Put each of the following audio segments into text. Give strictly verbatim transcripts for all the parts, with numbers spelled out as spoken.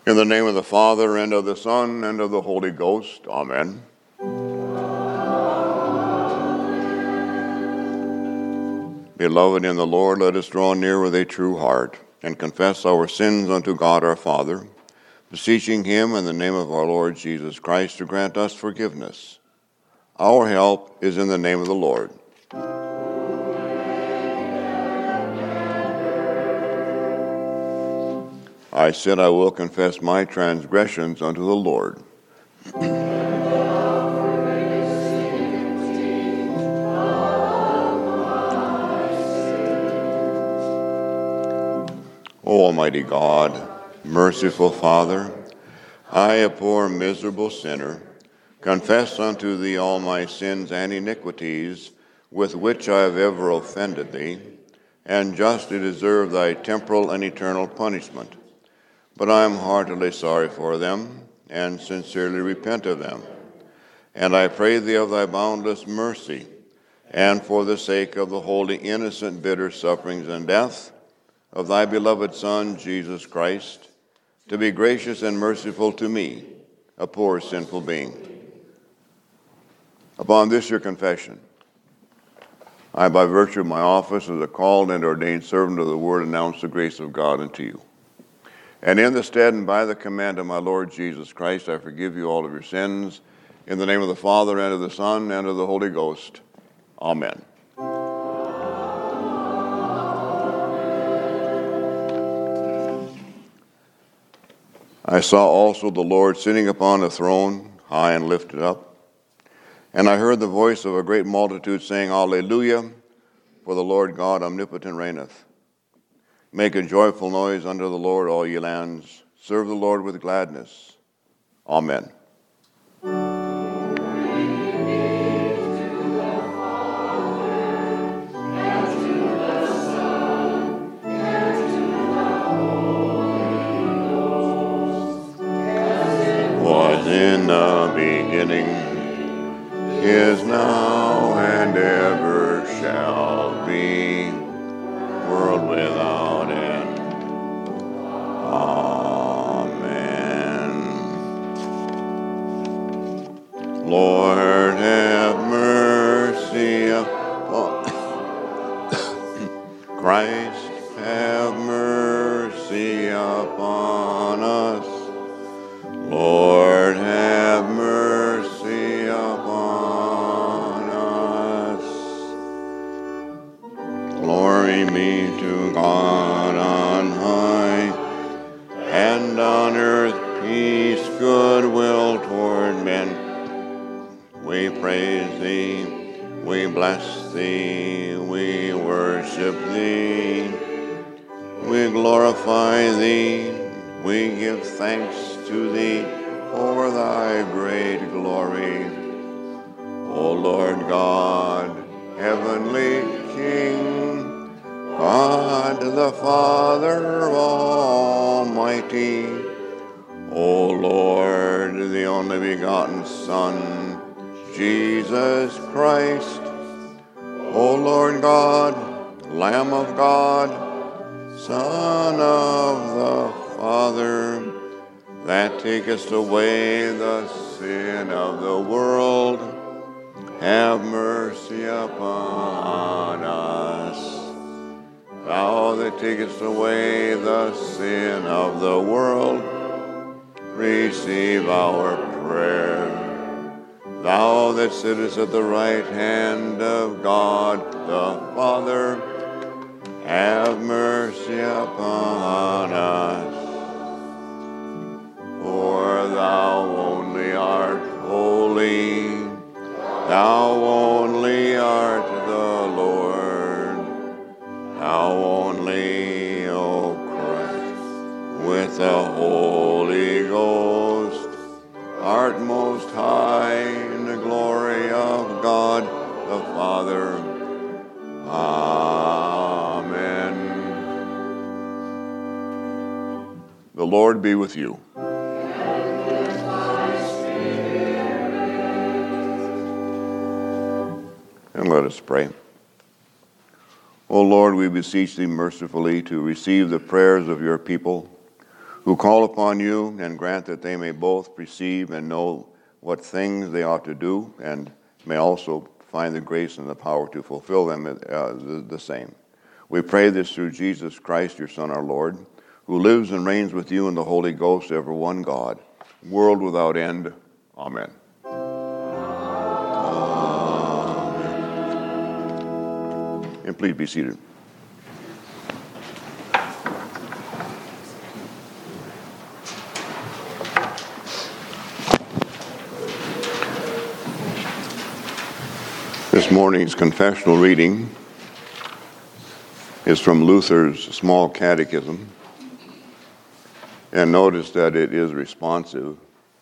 In the name of the Father, and of the Son, and of the Holy Ghost. Amen. Beloved in the Lord, let us draw near with a true heart and confess our sins unto God our Father, beseeching him in the name of our Lord Jesus Christ to grant us forgiveness. Our help is in the name of the Lord. I said, I will confess my transgressions unto the Lord. O Almighty God, merciful Father, I, a poor miserable sinner, confess unto thee all my sins and iniquities with which I have ever offended thee, and justly deserve thy temporal and eternal punishment. But I am heartily sorry for them, and sincerely repent of them. And I pray thee of thy boundless mercy, and for the sake of the holy, innocent, bitter sufferings and death of thy beloved Son, Jesus Christ, to be gracious and merciful to me, a poor sinful being. Upon this your confession, I, by virtue of my office as a called and ordained servant of the word, announce the grace of God unto you. And in the stead and by the command of my Lord Jesus Christ, I forgive you all of your sins. In the name of the Father, and of the Son, and of the Holy Ghost. Amen. I saw also the Lord sitting upon a throne, high and lifted up. And I heard the voice of a great multitude saying, Alleluia, for the Lord God omnipotent reigneth. Make a joyful noise unto the Lord, all ye lands. Serve the Lord with gladness. Amen. Was in the beginning, is now, and ever shall be, world without end. Amen. Lord, have mercy upon Christ, have mercy upon us. Lord, have mercy upon us. Glory be to God on high, and on earth peace, goodwill toward men. We praise thee, we bless thee, we worship thee, we glorify thee, we give thanks to thee for thy great glory. O Lord God, heavenly King, God the Father Almighty, O Lord, the only begotten Son, Jesus Christ, O Lord God, Lamb of God, Son of the Father, that takest away the sin of the world, have mercy upon us. Thou that takest away the sin of the world, receive our prayer. Thou that sittest at the right hand of God the Father, have mercy upon us. For thou only art holy, thou only art the Lord, thou only, O Christ, with the Holy Ghost, art most high in the glory of God the Father. Amen. The Lord be with you. And let us pray. O Lord, we beseech thee mercifully to receive the prayers of your people, who call upon you, and grant that they may both perceive and know what things they ought to do, and may also find the grace and the power to fulfill them uh, the, the same. We pray this through Jesus Christ, your Son, our Lord, who lives and reigns with you in the Holy Ghost, ever one God, world without end. Amen. Amen. And please be seated. This morning's confessional reading is from Luther's Small Catechism, and notice that it is responsive,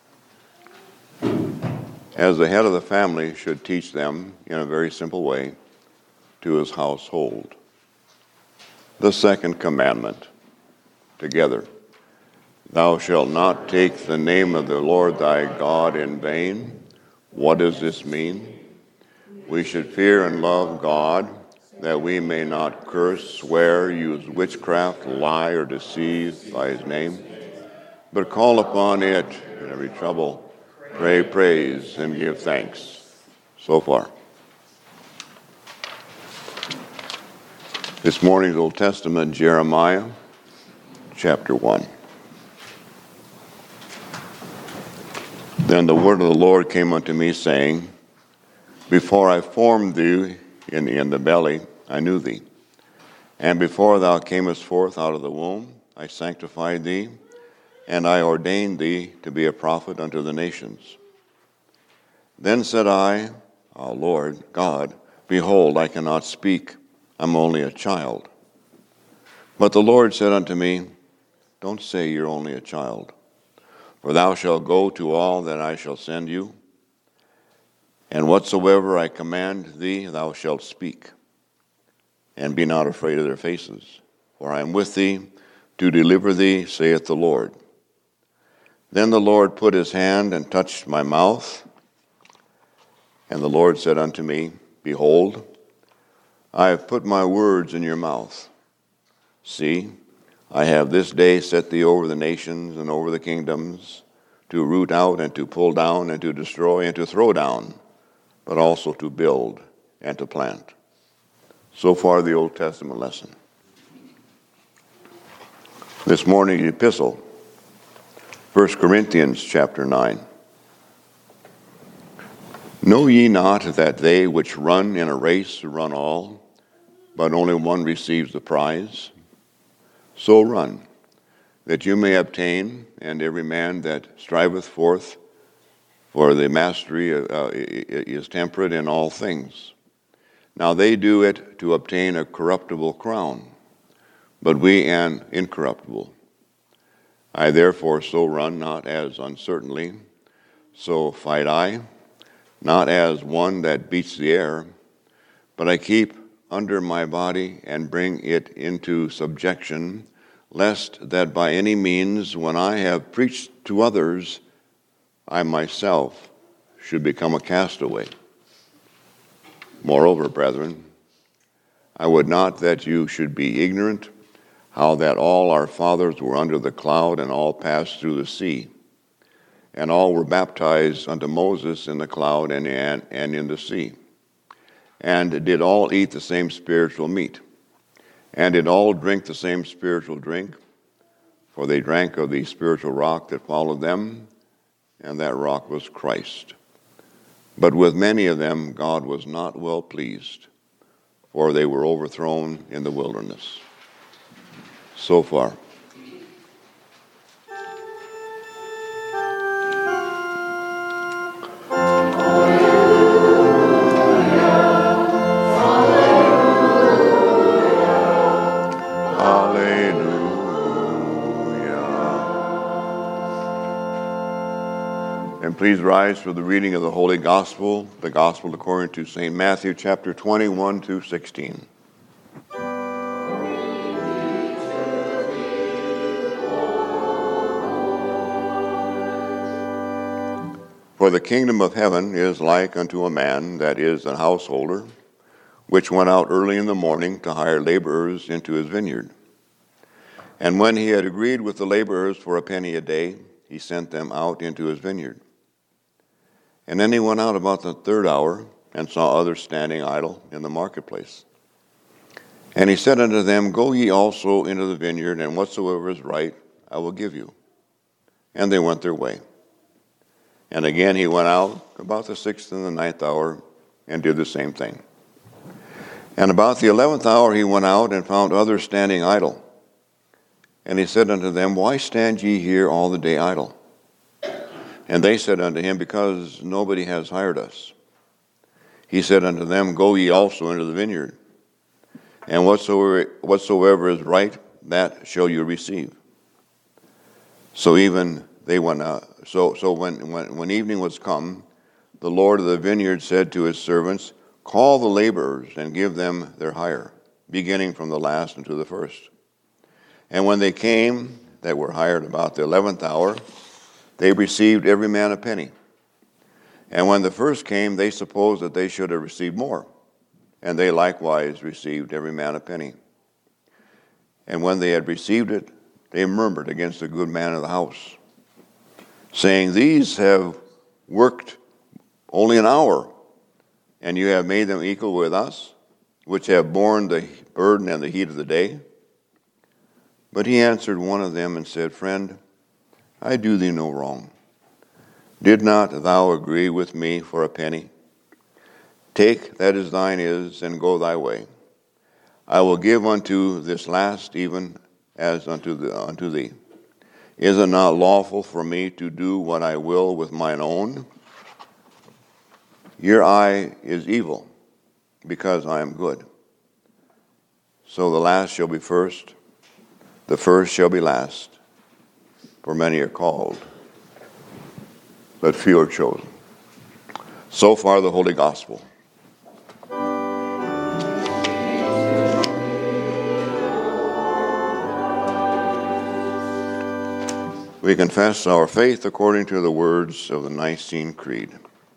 as the head of the family should teach them in a very simple way to his household. The second commandment, together. Thou shalt not take the name of the Lord thy God in vain. What does this mean? We should fear and love God, that we may not curse, swear, use witchcraft, lie, or deceive by his name, but call upon it in every trouble, pray, praise, and give thanks. So far. This morning's Old Testament, Jeremiah, chapter one. Then the word of the Lord came unto me, saying, Before I formed thee in, in the belly, I knew thee. And before thou camest forth out of the womb, I sanctified thee, and I ordained thee to be a prophet unto the nations. Then said I, O Lord God, behold, I cannot speak, I'm only a child. But the Lord said unto me, Don't say you're only a child, for thou shalt go to all that I shall send you, and whatsoever I command thee, thou shalt speak. And be not afraid of their faces, for I am with thee to deliver thee, saith the Lord. Then the Lord put his hand and touched my mouth. And the Lord said unto me, Behold, I have put my words in your mouth. See, I have this day set thee over the nations and over the kingdoms, to root out and to pull down and to destroy and to throw down, but also to build and to plant. So far, the Old Testament lesson. This morning's epistle, First Corinthians chapter nine. Know ye not that they which run in a race run all, but only one receives the prize? So run, that you may obtain, and every man that striveth forth for the mastery uh, is temperate in all things. Now they do it to obtain a corruptible crown, but we an incorruptible. I therefore so run, not as uncertainly, so fight I, not as one that beats the air, but I keep under my body and bring it into subjection, lest that by any means, when I have preached to others, I myself should become a castaway. Moreover, brethren, I would not that you should be ignorant how that all our fathers were under the cloud and all passed through the sea, and all were baptized unto Moses in the cloud and in, and in the sea, and did all eat the same spiritual meat, and did all drink the same spiritual drink, for they drank of the spiritual rock that followed them, and that rock was Christ. But with many of them God was not well pleased, for they were overthrown in the wilderness. So far. And please rise for the reading of the Holy Gospel, the Gospel according to Saint Matthew, chapter twenty-one to sixteen. For the kingdom of heaven is like unto a man that is an householder, which went out early in the morning to hire laborers into his vineyard. And when he had agreed with the laborers for a penny a day, he sent them out into his vineyard. And then he went out about the third hour and saw others standing idle in the marketplace. And he said unto them, Go ye also into the vineyard, and whatsoever is right I will give you. And they went their way. And again he went out about the sixth and the ninth hour, and did the same thing. And about the eleventh hour he went out, and found others standing idle. And he said unto them, Why stand ye here all the day idle? And they said unto him, Because nobody has hired us. He said unto them, Go ye also into the vineyard, and whatsoever, whatsoever is right, that shall you receive. So even they went out. So so when, when when evening was come, the Lord of the vineyard said to his servants, Call the laborers and give them their hire, beginning from the last unto the first. And when they came that were hired about the eleventh hour, they received every man a penny. And when the first came, they supposed that they should have received more. And they likewise received every man a penny. And when they had received it, they murmured against the good man of the house, saying, These have worked only an hour, and you have made them equal with us, which have borne the burden and the heat of the day. But he answered one of them and said, Friend, I do thee no wrong. Did not thou agree with me for a penny? Take that is thine is, and go thy way. I will give unto this last even as unto, the, unto thee. Is it not lawful for me to do what I will with mine own? Your eye is evil, because I am good. So the last shall be first, the first shall be last. For many are called, but few are chosen. So far the Holy Gospel. We confess our faith according to the words of the Nicene Creed.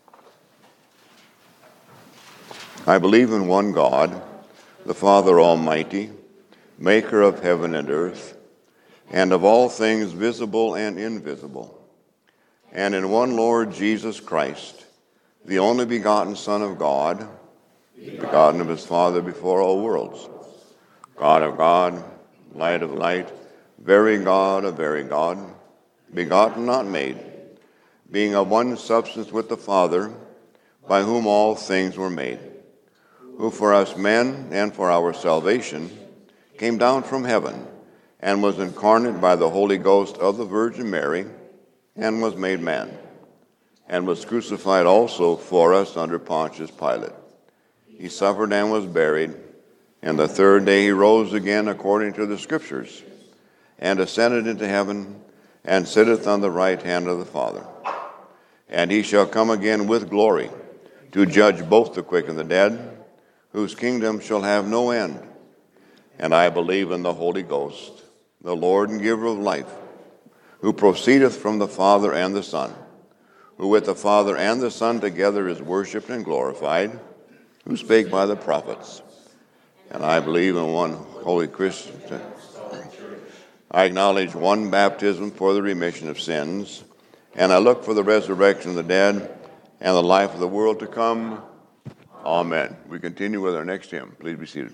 I believe in one God, the Father Almighty, maker of heaven and earth, and of all things visible and invisible, and in one Lord Jesus Christ, the only begotten Son of God, begotten of his Father before all worlds, God of God, light of light, very God of very God, begotten, not made, being of one substance with the Father, by whom all things were made, who for us men and for our salvation came down from heaven, and was incarnate by the Holy Ghost of the Virgin Mary, and was made man, and was crucified also for us under Pontius Pilate. He suffered and was buried, and the third day he rose again according to the Scriptures, and ascended into heaven, and sitteth on the right hand of the Father. And he shall come again with glory, to judge both the quick and the dead, whose kingdom shall have no end. And I believe in the Holy Ghost, the Lord and giver of life, who proceedeth from the Father and the Son, who with the Father and the Son together is worshipped and glorified, who spake by the prophets. And I believe in one holy Christian. I acknowledge one baptism for the remission of sins, and I look for the resurrection of the dead and the life of the world to come. Amen. We continue with our next hymn. Please be seated.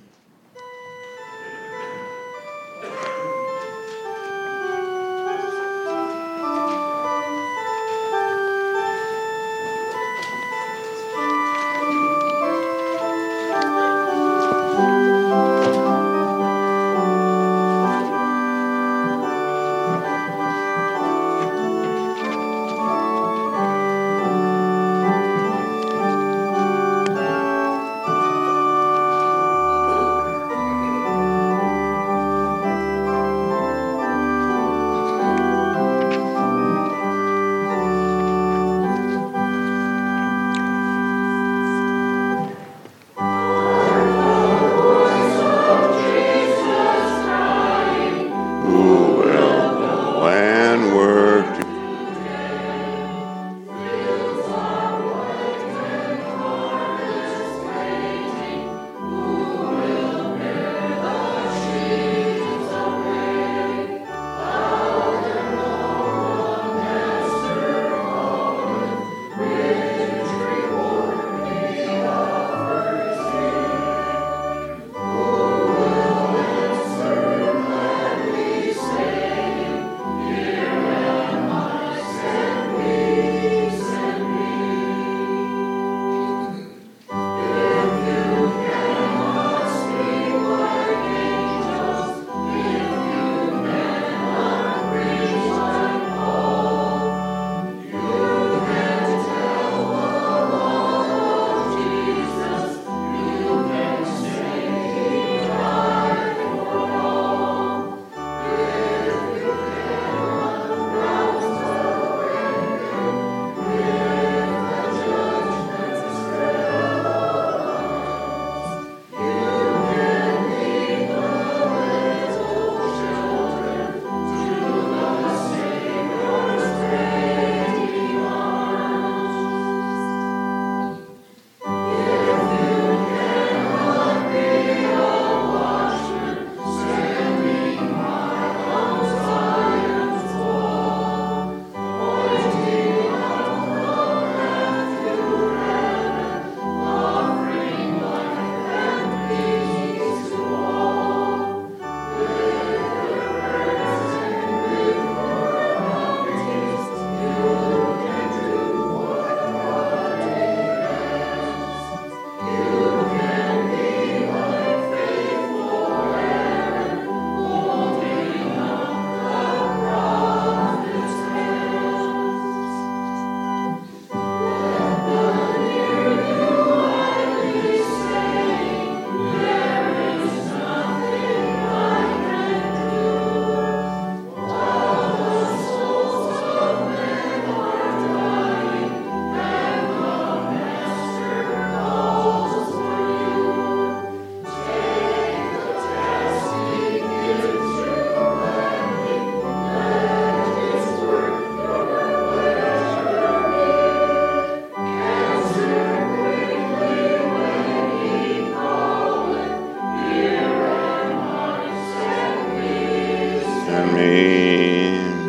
Amen.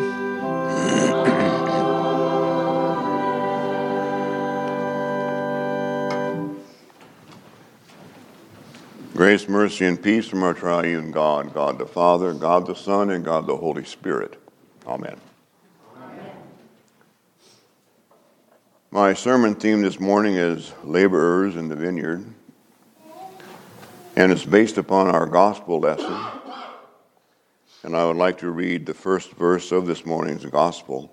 Grace, mercy, and peace from our triune God, God the Father, God the Son, and God the Holy Spirit. Amen. Amen. My sermon theme this morning is laborers in the vineyard, and it's based upon our gospel lesson. And I would like to read the first verse of this morning's gospel.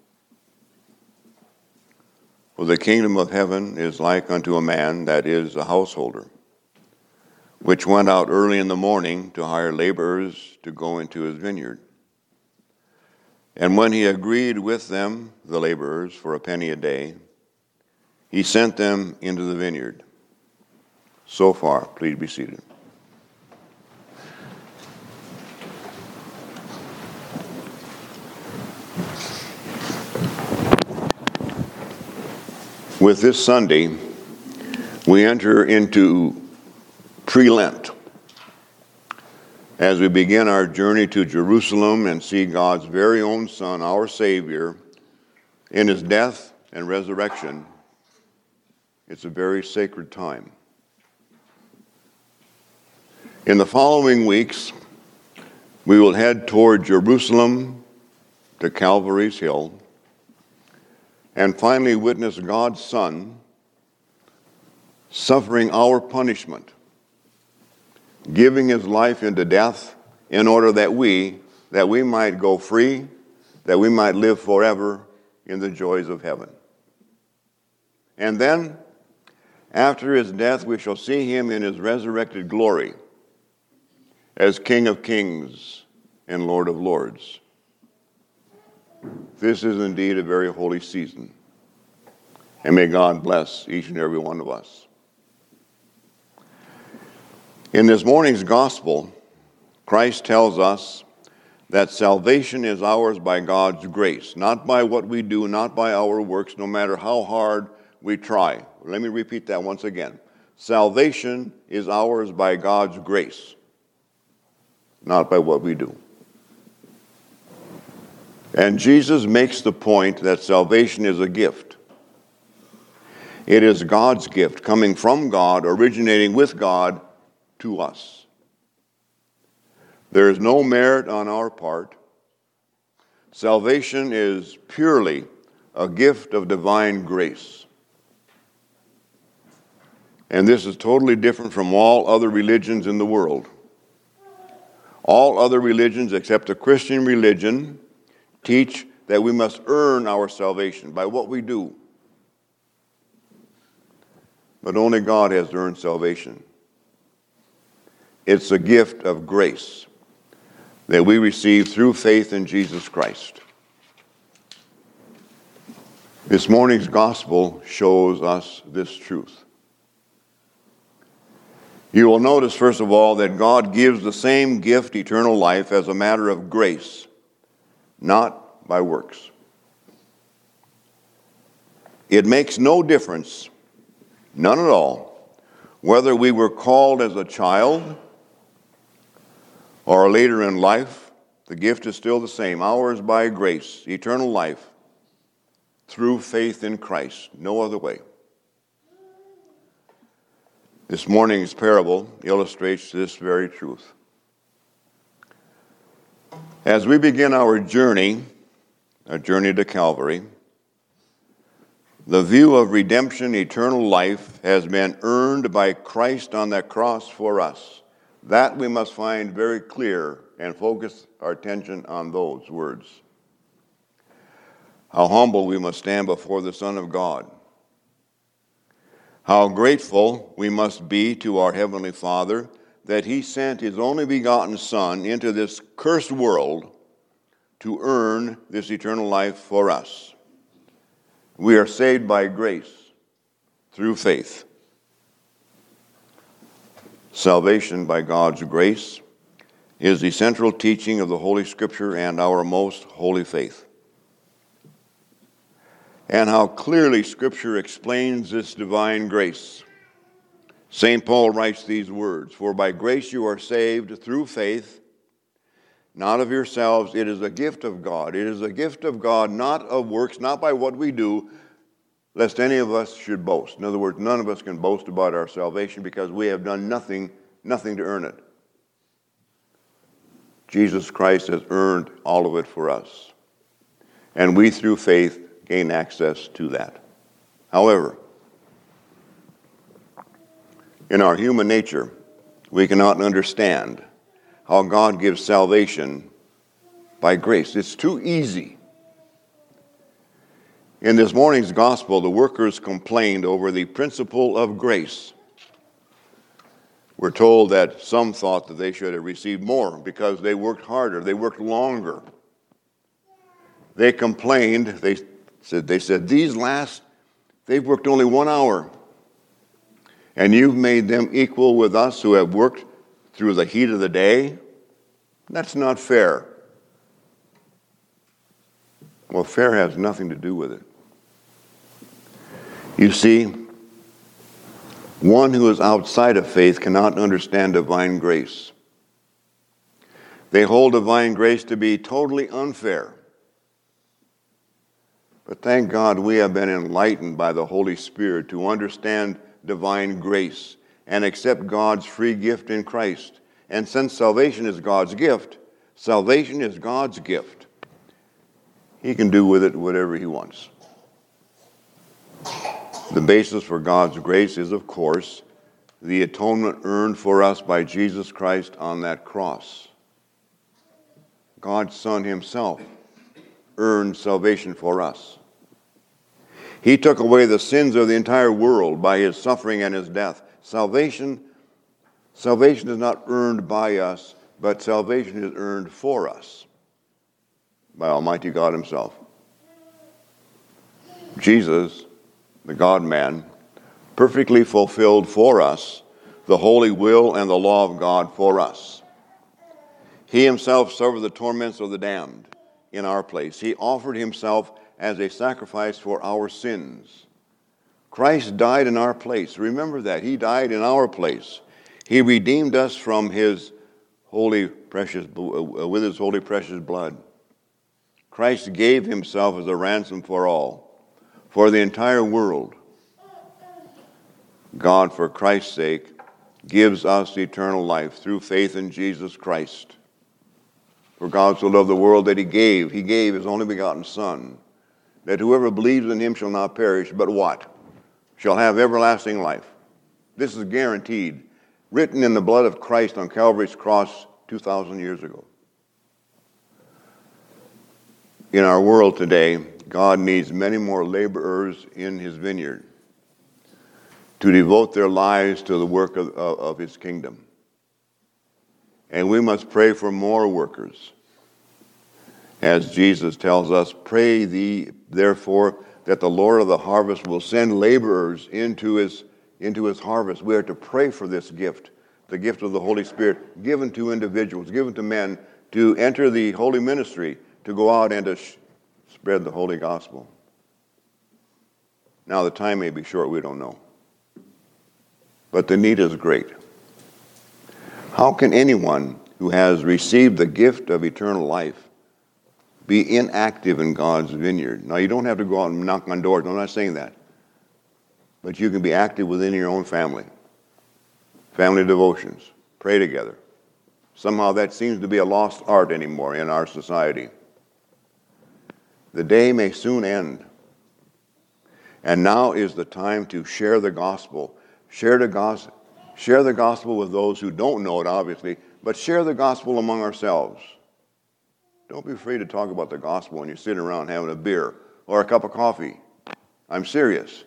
For the kingdom of heaven is like unto a man that is a householder, which went out early in the morning to hire laborers to go into his vineyard. And when he agreed with them, the laborers, for a penny a day, he sent them into the vineyard. So far, please be seated. With this Sunday, we enter into pre-Lent, as we begin our journey to Jerusalem and see God's very own Son, our Savior, in his death and resurrection. It's a very sacred time. In the following weeks, we will head toward Jerusalem to Calvary's Hill and finally witness God's Son suffering our punishment, giving his life into death in order that we, that we might go free, that we might live forever in the joys of heaven. And then, after his death, we shall see him in his resurrected glory as King of Kings and Lord of Lords. This is indeed a very holy season, and may God bless each and every one of us. In this morning's gospel, Christ tells us that salvation is ours by God's grace, not by what we do, not by our works, no matter how hard we try. Let me repeat that once again. Salvation is ours by God's grace, not by what we do. And Jesus makes the point that salvation is a gift. It is God's gift, coming from God, originating with God, to us. There is no merit on our part. Salvation is purely a gift of divine grace. And this is totally different from all other religions in the world. All other religions except the Christian religion teach that we must earn our salvation by what we do. But only God has earned salvation. It's a gift of grace that we receive through faith in Jesus Christ. This morning's gospel shows us this truth. You will notice, first of all, that God gives the same gift, eternal life, as a matter of grace, not by works. It makes no difference, none at all, whether we were called as a child or later in life. The gift is still the same, ours by grace, eternal life, through faith in Christ, no other way. This morning's parable illustrates this very truth. As we begin our journey, a journey to Calvary, the view of redemption, eternal life, has been earned by Christ on that cross for us. That we must find very clear and focus our attention on those words. How humble we must stand before the Son of God. How grateful we must be to our Heavenly Father that he sent his only begotten Son into this cursed world to earn this eternal life for us. We are saved by grace through faith. Salvation by God's grace is the central teaching of the Holy Scripture and our most holy faith. And how clearly Scripture explains this divine grace. Saint Paul writes these words, "For by grace you are saved through faith, not of yourselves. It is a gift of God. It is a gift of God, not of works, not by what we do, lest any of us should boast. In other words, none of us can boast about our salvation because we have done nothing, nothing to earn it. Jesus Christ has earned all of it for us. And we, through faith, gain access to that. However, in our human nature, we cannot understand how God gives salvation by grace. It's too easy. In this morning's gospel, the workers complained over the principle of grace. We're told that some thought that they should have received more because they worked harder, they worked longer. They complained, they said, they said, these last, they've worked only one hour, and you've made them equal with us who have worked through the heat of the day? That's not fair. Well, fair has nothing to do with it. You see, one who is outside of faith cannot understand divine grace. They hold divine grace to be totally unfair. But thank God we have been enlightened by the Holy Spirit to understand divine grace and accept God's free gift in Christ. And since salvation is God's gift, salvation is God's gift. He can do with it whatever he wants. The basis for God's grace is, of course, the atonement earned for us by Jesus Christ on that cross. God's Son himself earned salvation for us. He took away the sins of the entire world by his suffering and his death. Salvation, salvation is not earned by us, but salvation is earned for us by Almighty God himself. Jesus, the God-man, perfectly fulfilled for us the holy will and the law of God for us. He himself suffered the torments of the damned in our place. He offered himself as a sacrifice for our sins. Christ died in our place. Remember that. He died in our place. He redeemed us from his holy, precious, with his holy, precious blood. Christ gave himself as a ransom for all, for the entire world. God, for Christ's sake, gives us eternal life through faith in Jesus Christ. For God so loved the world that he gave, he gave his only begotten Son, that whoever believes in him shall not perish, but what? Shall have everlasting life. This is guaranteed, written in the blood of Christ on Calvary's cross two thousand years ago. In our world today, God needs many more laborers in his vineyard to devote their lives to the work of, of, of his kingdom. And we must pray for more workers. As Jesus tells us, pray thee, therefore, that the Lord of the harvest will send laborers into his, into his harvest. We are to pray for this gift, the gift of the Holy Spirit, given to individuals, given to men, to enter the holy ministry, to go out and to sh- spread the holy gospel. Now, the time may be short, we don't know. But the need is great. How can anyone who has received the gift of eternal life be inactive in God's vineyard? Now, you don't have to go out and knock on doors. I'm not saying that. But you can be active within your own family. Family devotions. Pray together. Somehow that seems to be a lost art anymore in our society. The day may soon end. And now is the time to share the gospel. Share the gospel. Share the gospel with those who don't know it, obviously, but share the gospel among ourselves. Don't be afraid to talk about the gospel when you're sitting around having a beer or a cup of coffee. I'm serious.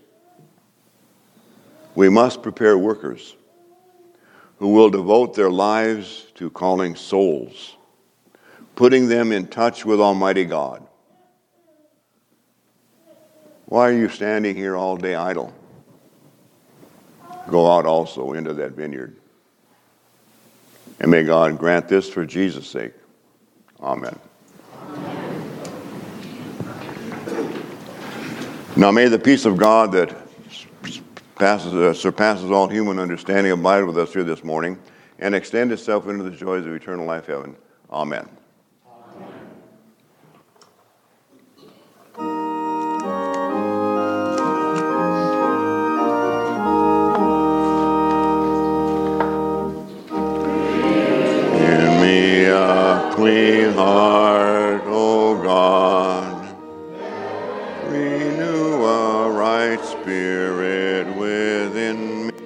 We must prepare workers who will devote their lives to calling souls, putting them in touch with Almighty God. Why are you standing here all day idle? Go out also into that vineyard. And may God grant this for Jesus' sake. Amen. Now may the peace of God that passes, uh, surpasses all human understanding abide with us here this morning and extend itself into the joys of eternal life heaven. Amen. me a clean heart, O God. Renew a right spirit within me.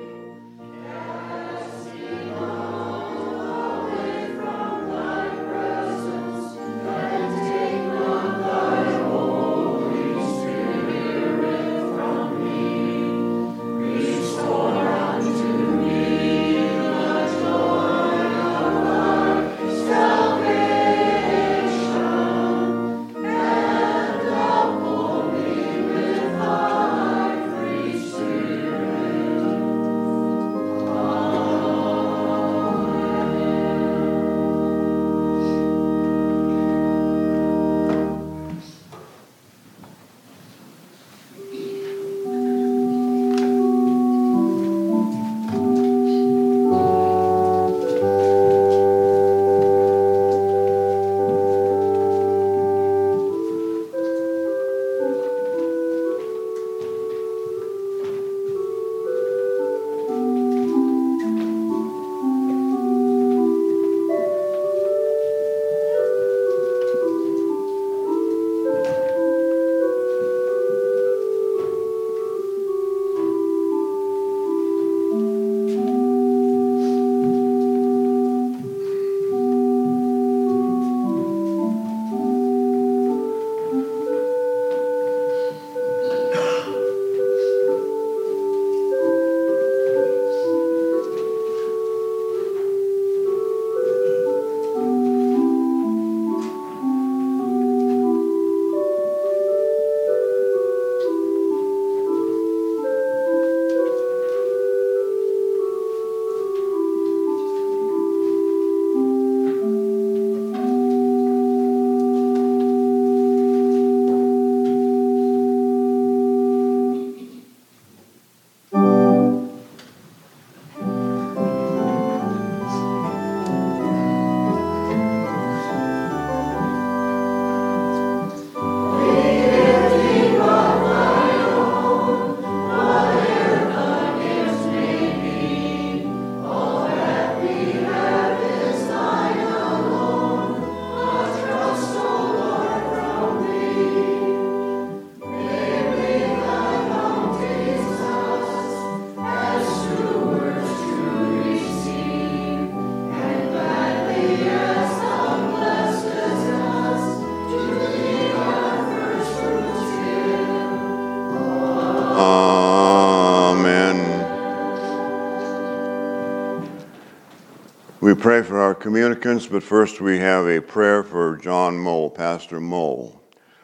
We pray for our communicants, but first we have a prayer for John Mole, Pastor Mole.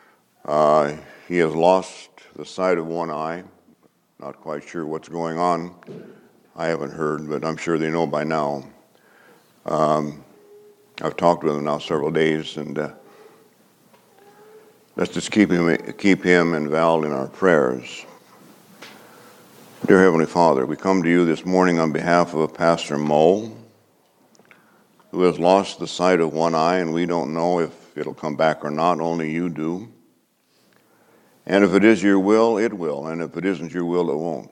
Uh, he has lost the sight of one eye. Not quite sure what's going on. I haven't heard, but I'm sure they know by now. Um, I've talked with him now several days, and uh, let's just keep him, keep him and Val in our prayers. Dear Heavenly Father, we come to you this morning on behalf of Pastor Mole, who has lost the sight of one eye, and we don't know if it'll come back or not. Only you do. And if it is your will, it will. And if it isn't your will, it won't.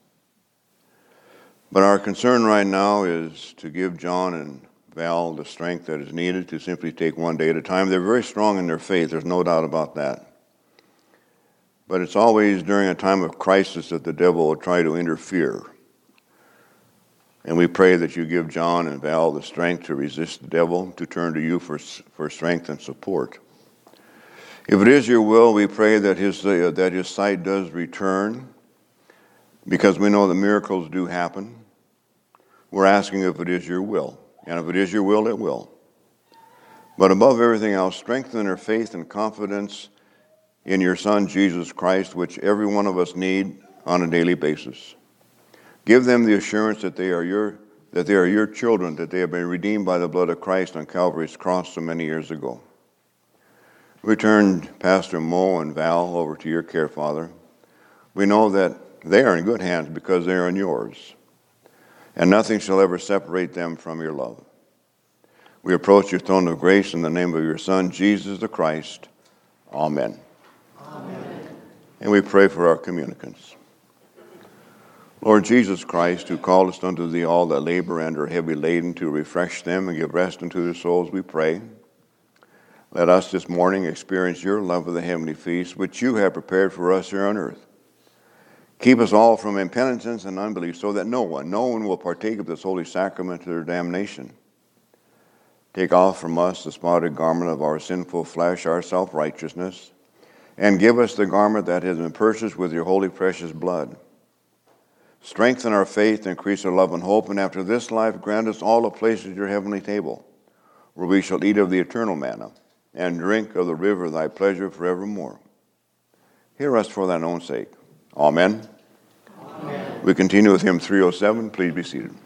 But our concern right now is to give John and Val the strength that is needed to simply take one day at a time. They're very strong in their faith. There's no doubt about that. But it's always during a time of crisis that the devil will try to interfere. And we pray that you give John and Val the strength to resist the devil, to turn to you for, for strength and support. If it is your will, we pray that his, uh, that his sight does return, because we know that miracles do happen. We're asking if it is your will. And if it is your will, it will. But above everything else, strengthen their faith and confidence in your Son, Jesus Christ, which every one of us need on a daily basis. Give them the assurance that they are your that they are your children, that they have been redeemed by the blood of Christ on Calvary's cross so many years ago. We turn Pastor Mo and Val over to your care, Father. We know that they are in good hands because they are in yours, and nothing shall ever separate them from your love. We approach your throne of grace in the name of your Son, Jesus the Christ. Amen. Amen. And we pray for our communicants. Lord Jesus Christ, who callest unto thee all that labor and are heavy laden, to refresh them and give rest unto their souls, we pray. Let us this morning experience your love of the heavenly feast, which you have prepared for us here on earth. Keep us all from impenitence and unbelief, so that no one, no one will partake of this holy sacrament to their damnation. Take off from us the spotted garment of our sinful flesh, our self-righteousness, and give us the garment that has been purchased with your holy precious blood. Strengthen our faith, increase our love and hope, and after this life grant us all a place at your heavenly table, where we shall eat of the eternal manna and drink of the river of thy pleasure forevermore. Hear us for thine own sake. Amen. Amen. We continue with hymn three oh seven. Please be seated.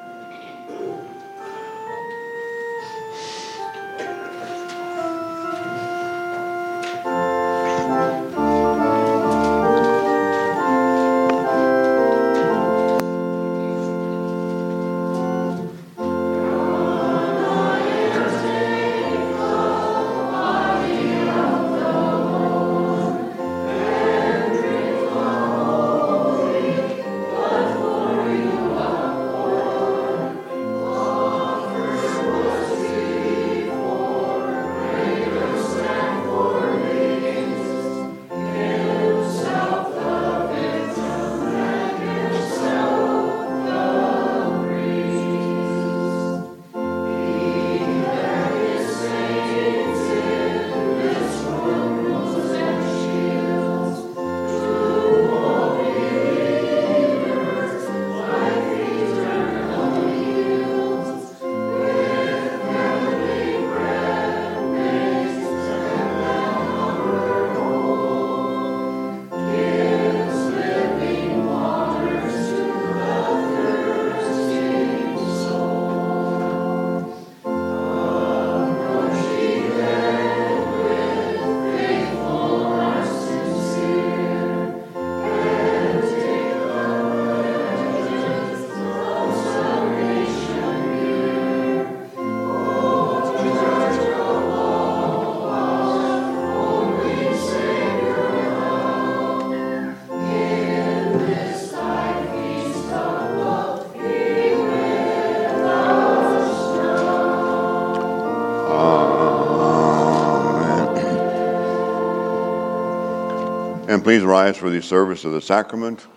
And please rise for the service of the sacrament.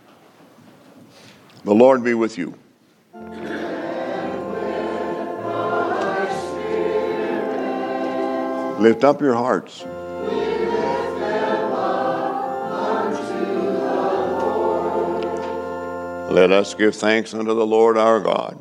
The Lord be with you. Lift up your hearts. Let us give thanks unto the Lord our God.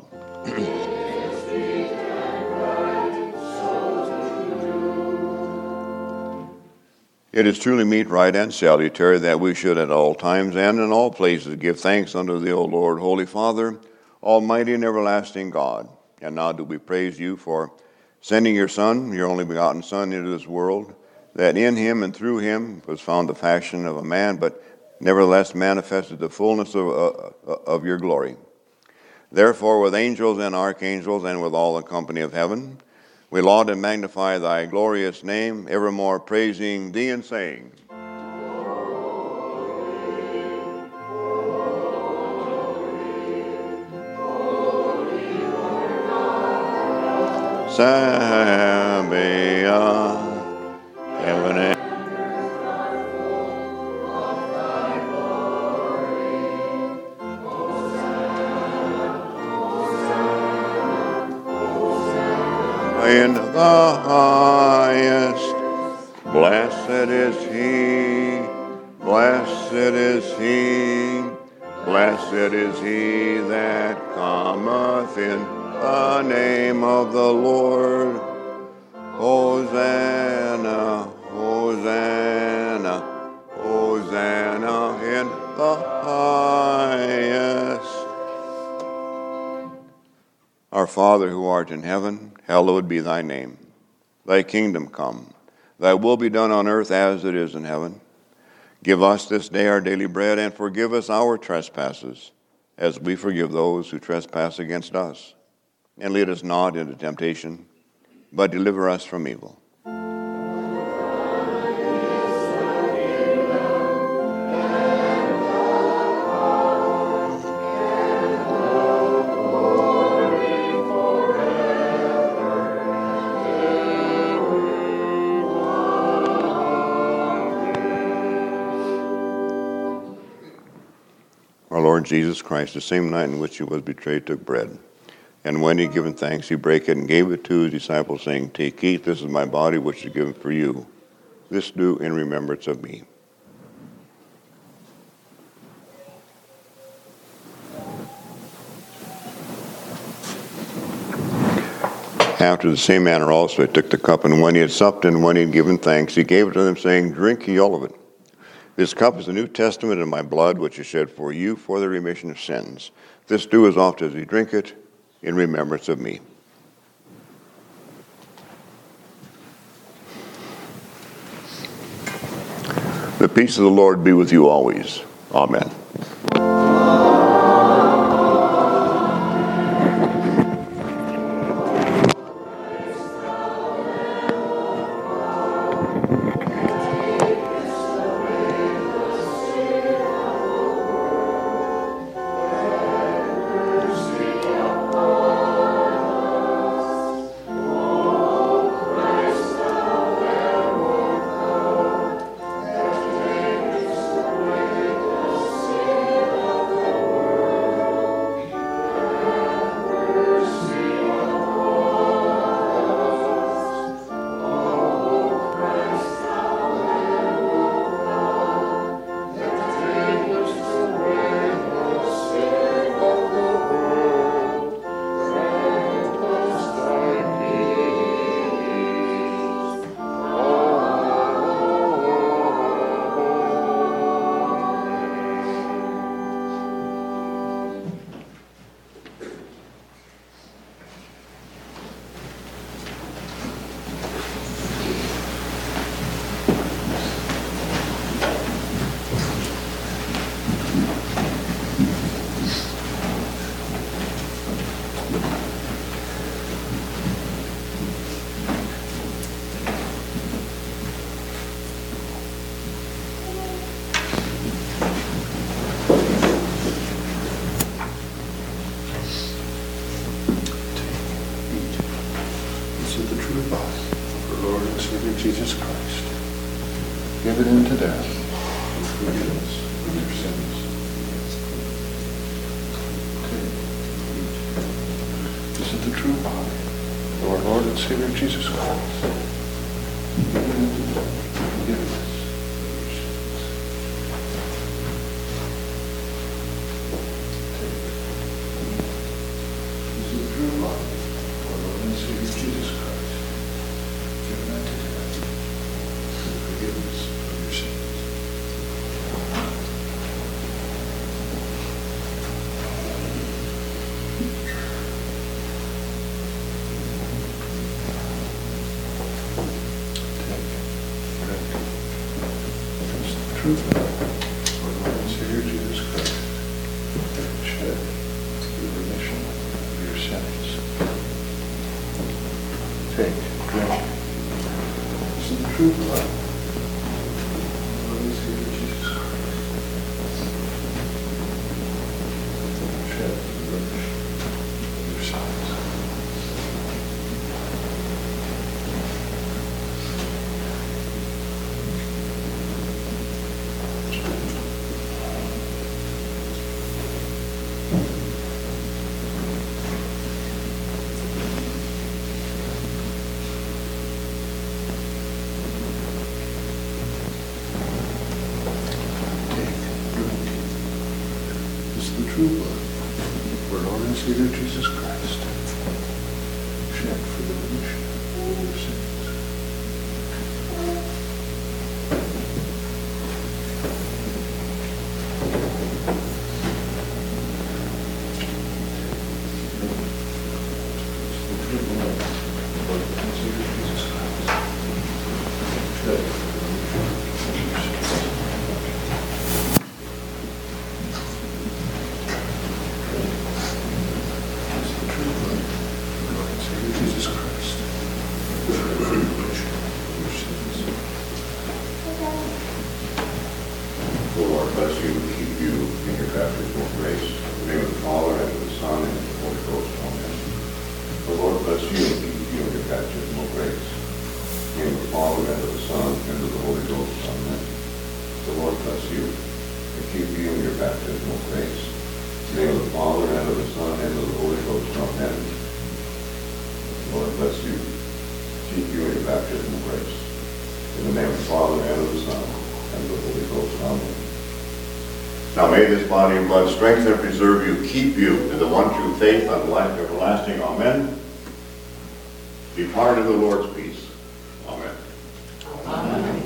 It is truly meet, right, and salutary that we should at all times and in all places give thanks unto thee, O Lord, Holy Father, Almighty and everlasting God. And now do we praise you for sending your Son, your only begotten Son, into this world, that in him and through him was found the fashion of a man, but nevertheless manifested the fullness of, uh, of your glory. Therefore, with angels and archangels and with all the company of heaven, we laud and magnify thy glorious name, evermore praising thee and saying, Sabaoth, heaven and in the highest, blessed is he, blessed is he, blessed is he that cometh in the name of the Lord. Hosanna, Hosanna, Hosanna in the highest. Our Father who art in heaven, hallowed be thy name. Thy kingdom come. Thy will be done on earth as it is in heaven. Give us this day our daily bread, and forgive us our trespasses, as we forgive those who trespass against us. And lead us not into temptation, but deliver us from evil. Lord Jesus Christ, the same night in which he was betrayed, took bread. And when he had given thanks, he brake it and gave it to his disciples, saying, Take, eat, this is my body, which is given for you. This do in remembrance of me. After the same manner also he took the cup, and when he had supped and when he had given thanks, he gave it to them, saying, Drink ye all of it. This cup is the New Testament in my blood, which is shed for you for the remission of sins. This do as oft as you drink it in remembrance of me. The peace of the Lord be with you always. Amen. Jesus Christ, given into death, and forgive us of your sins. Okay. This is the true body of our Lord and Savior Jesus Christ, given into death, and forgive us of your sins. Okay. This is the true body of our Lord and Savior Jesus Christ, given into death. Forgiveness of your sins. Take, drink. This is the truth of our Lord and Savior Jesus Christ, shed for the remission of your sins. Take, drink. This is the truth of our Lord. True blood of our Lord and Savior Jesus Christ, shed for the remission of your sins. The true blood of our Lord and Savior Jesus Christ, shed for the remission of your sins. Jesus Christ. The Lord bless you and keep you in your baptismal grace. In the name of the Father, and of the Son, and of the Holy Ghost. Amen. The Lord bless you and keep you in your baptismal grace. In the name of the Father, and of the Son, and of the Holy Ghost. Amen. The Lord bless you and keep you in your baptismal grace. In the name of the Father, and of the Son, and of the Holy Ghost. Amen. Lord bless you. Keep you in your baptism of grace. In the name of the Father, and of the Son, and of the Holy Ghost. Amen. Now may this body and blood strengthen and preserve you, keep you in the one true faith and life everlasting. Amen. Depart in the Lord's peace. Amen. Amen.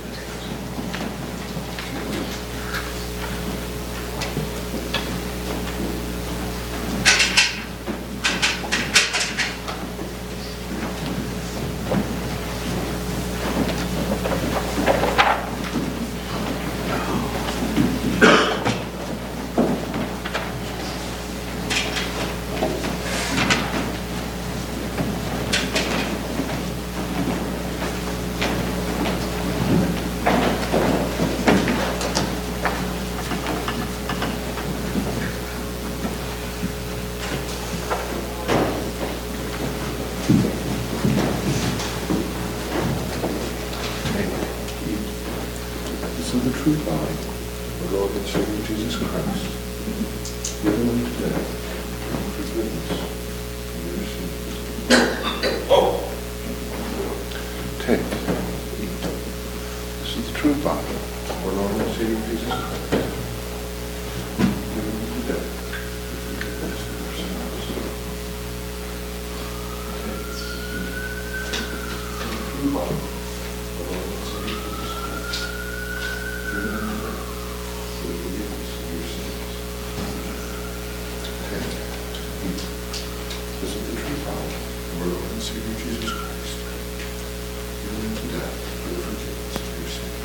This is the true body of the Lord and Savior Jesus Christ, given unto death for forgiveness of your sins. Take, eat. This is the true body of our Lord and Savior Jesus Christ, given unto death for forgiveness of your sins. Take, eat. The true body of our Lord and Savior Jesus Christ, given unto death for the forgiveness of your sins. Take, eat. This is the true body of our Lord and Savior Jesus Christ, given unto death for the forgiveness of your sins.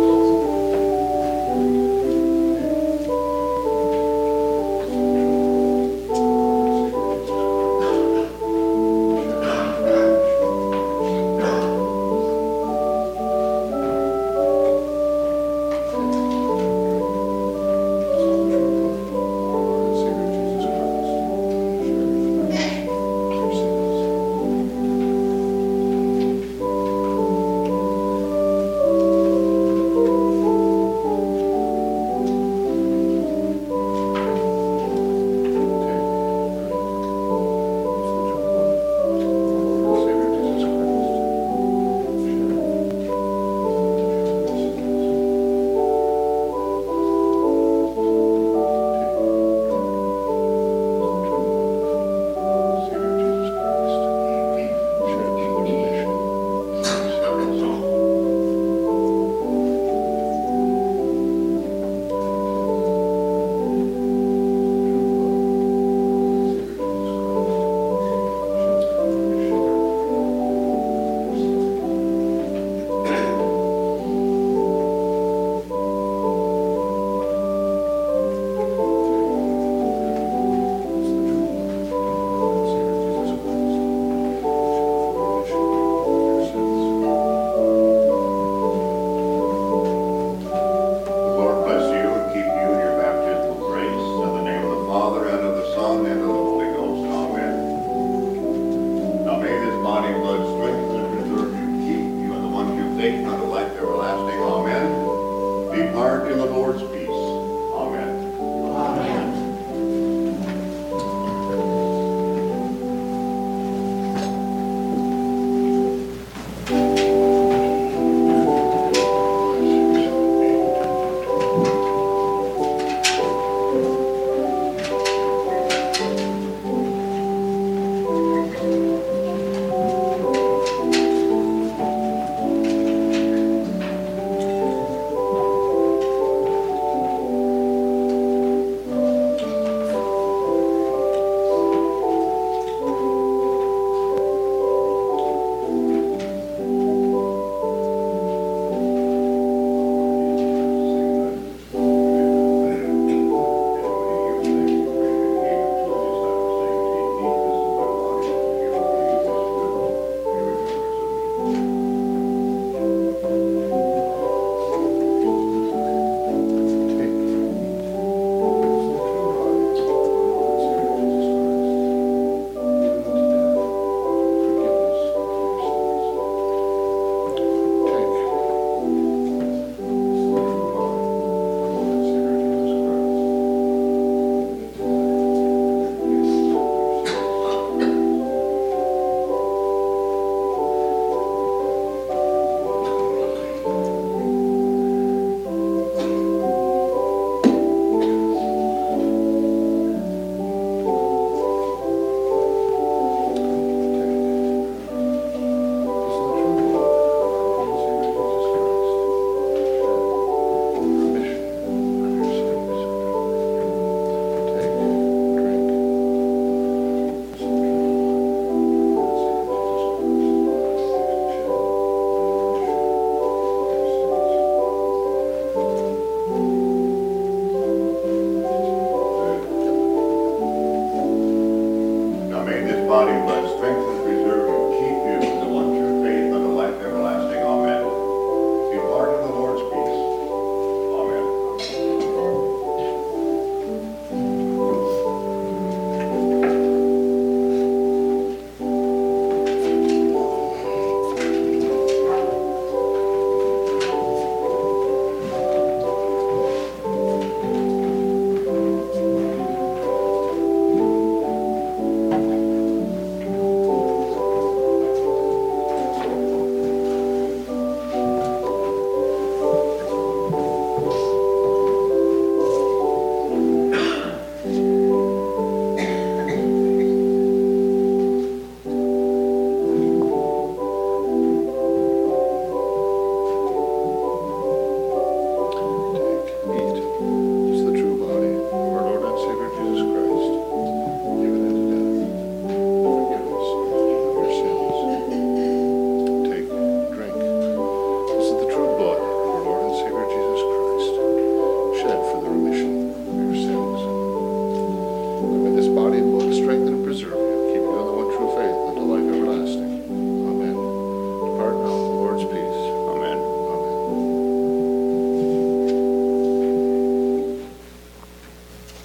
Take,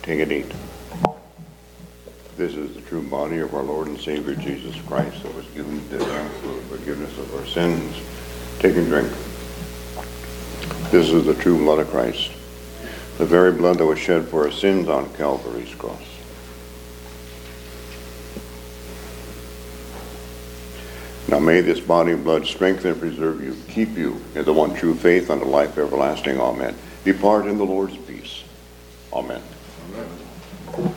Take and eat. This is the true body of our Lord and Savior Jesus Christ that was given to us for the forgiveness of our sins. Take and drink. This is the true blood of Christ, the very blood that was shed for our sins on Calvary's cross. Now may this body and blood strengthen and preserve you, keep you in the one true faith unto life everlasting. Amen. Depart in the Lord's peace. Amen. Amen.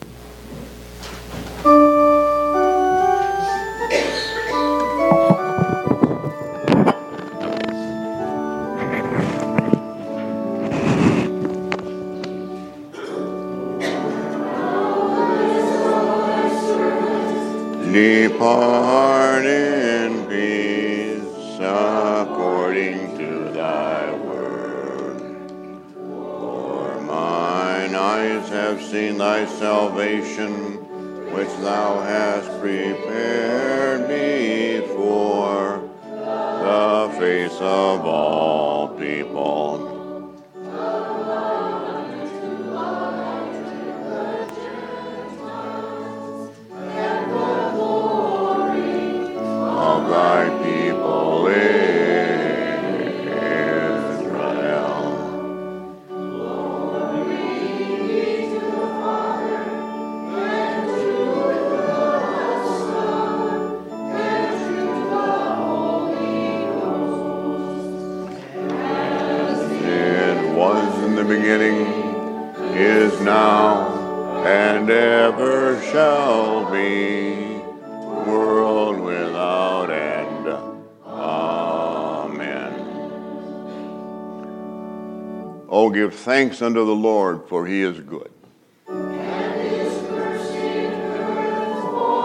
Depart in peace according to thy word. For mine eyes have seen thy salvation, which thou hast prepared before the face of all people. Thy people Israel. Glory be to the Father, and to the Son, and to the Holy Ghost. As it was in the beginning, is now, and ever shall be, world without end. Amen. Oh, give thanks unto the Lord, for he is good. And his mercy endureth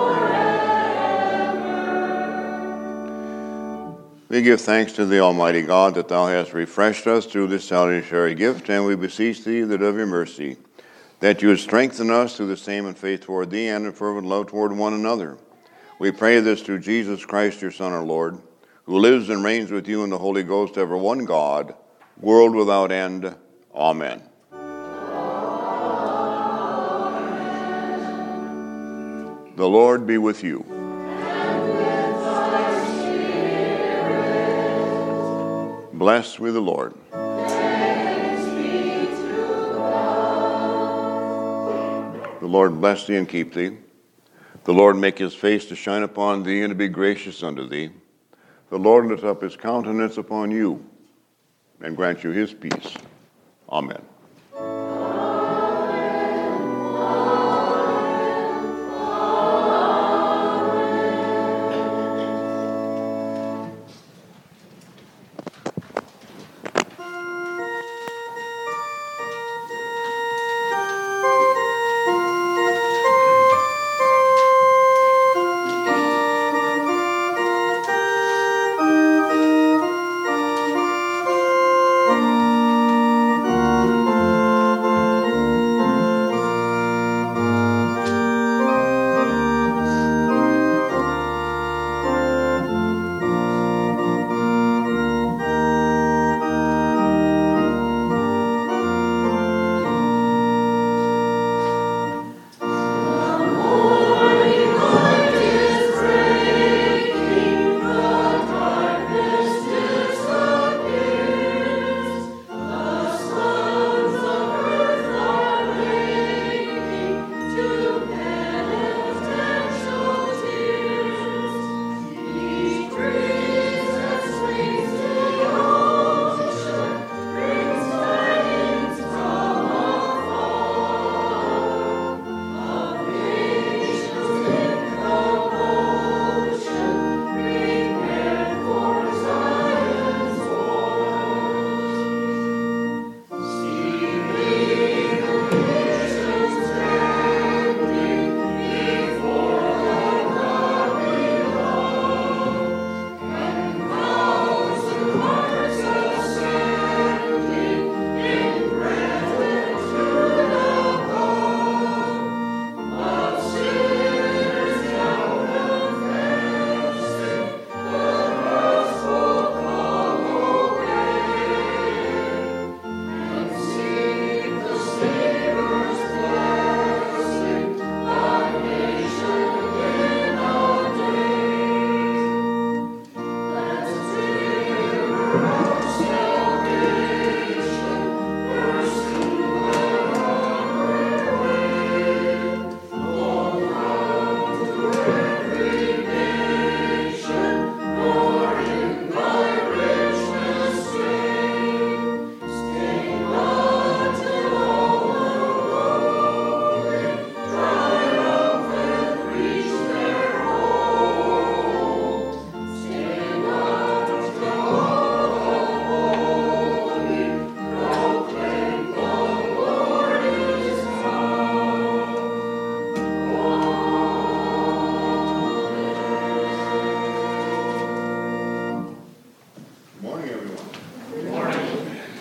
forever. We give thanks to the Almighty God that thou hast refreshed us through this salutary gift, and we beseech thee that of your mercy, that you would strengthen us through the same in faith toward thee and in fervent love toward one another. We pray this through Jesus Christ, your Son, our Lord, who lives and reigns with you in the Holy Ghost, ever one God, world without end. Amen. Amen. The Lord be with you. And with thy spirit. Blessed be the Lord. Thanks be to God. The Lord bless thee and keep thee. The Lord make his face to shine upon thee and to be gracious unto thee. The Lord lift up his countenance upon you and grant you his peace. Amen.